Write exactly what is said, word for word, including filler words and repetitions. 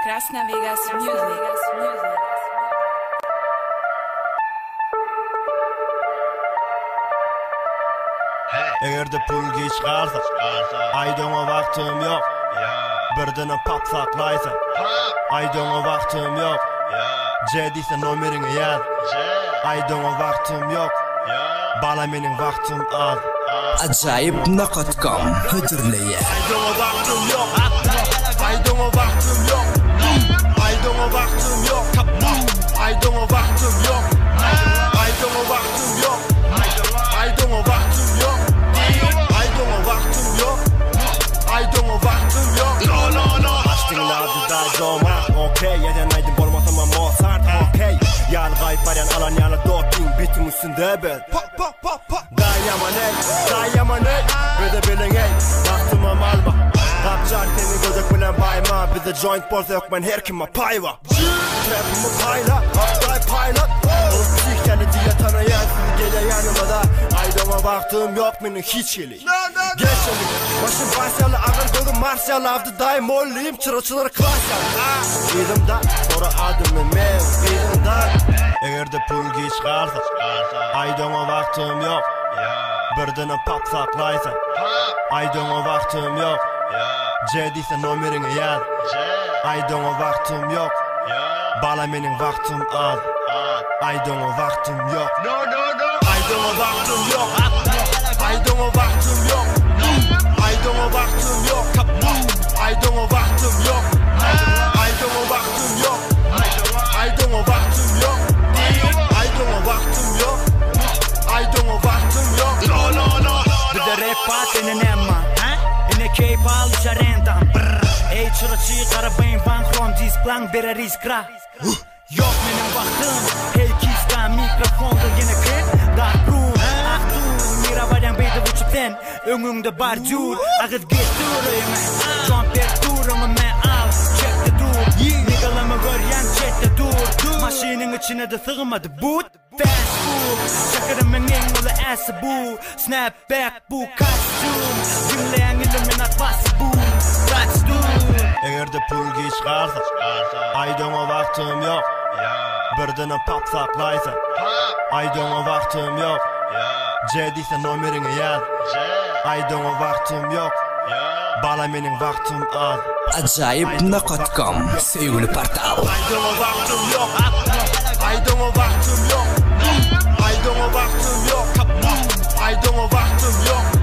Krasna Vegas Music. Eğer de pul geç kalsa aydona vaktim yok. Birdine pap saklaysa aydona vaktim yok. C deyse nomerini yaz aydona vaktim yok. Bala mening vaktim az. Acayip nokta com hüdürleye Aydona vaktim yok. Aydona vaktim yok. Aydona vaktim yok. Aydona vaktim yok. Aydona vaktim yok. Aydona vaktim yok. Aydona vaktim yok. Aydona vaktim yok. No no no. Açtığınlardı da doma. Okey. Yeden aydın bolmasam ama Mozart. Okey. Yal gayparyan alan yana doping bitim üstünde bel. Dayaman ey, dayaman ey. Öde bilin ey. Vaktıma malma. Kapçar seni gözük bilen bayma. Bize joint borsa yok ben her kime pay var. Trap'ımı payla, haftay paylat. Olsik yani diye tanıyan sizi gele yanıma da. Aydoma vaktim yok benim hiç yeli. Geçelim, başım Faysyalı ağır gözüm Marsyalı. Avdı daim olluyum çırıçıları klasyalı. Elimden sonra adımı mev elimden. Eğer de pul geç kalsa aydoma vaktim yok. Birdine pap saklaysa aydoma vaktim yok. C deyse nomerini yaz aydona vaktim yok. Bala mening vaktim az. Aydona vaktim yok. Aydona vaktim yok. Aydona vaktim yok. Aydona vaktim yok. Aydona vaktim yok. Aydona vaktim yok. Aydona vaktim yok. Aydona vaktim yok. Aydona vaktim yok. No no no. Bize rap patinin emma Ine keyif alışa rentam Ey çırıçı karabayın van krom disklan bere riskra Yok benim vaktim Hey kiska mikrofonda yine kır Dark room Aktu mira varan beyde uçupten Önümde bar jur Ağız getir öyle Jumper durumu me al Check the dur Nigalama göryen check the dur Maşinin içine de sığmadı boot Fast food Şakarım en ula asa bu Snapback bu kostyum Dinleyen illuminat bası bu That's dude Eğer de pul geç kalsa aydona vaktim yok. Birdine pap saklaysa aydona vaktim yok. C deyse nomerini yaz aydona vaktim yok. Bala mening vaktim az. Acayip nokta com sevgili portal Aydona vaktim yok. Aydona vaktim yok. Aydona vaktim yok. Aydona vaktim yok.